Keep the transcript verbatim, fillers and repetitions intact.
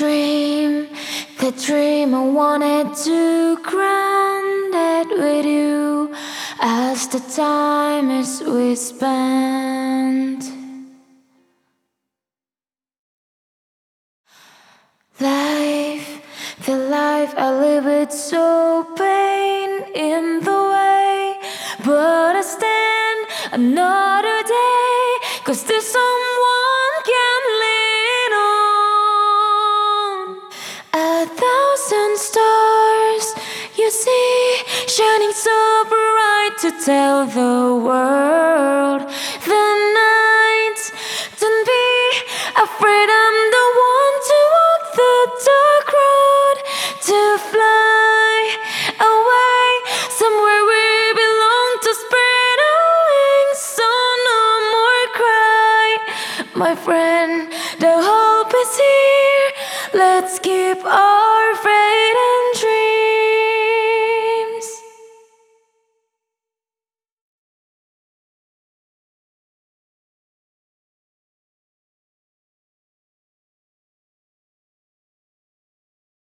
dream, the dream I wanted to grant it with you as the time is we spent. Life, the life I live with so pain in the way, but I stand another day, 'cause there's someone can lean on. A thousand stars you see shining so bright to tell the world the night. Don't be afraid, I'm the one to walk the dark road, to fly away somewhere we belong, to spread our wings so no more cry. My friend, the hope is here. Let's keep our friendship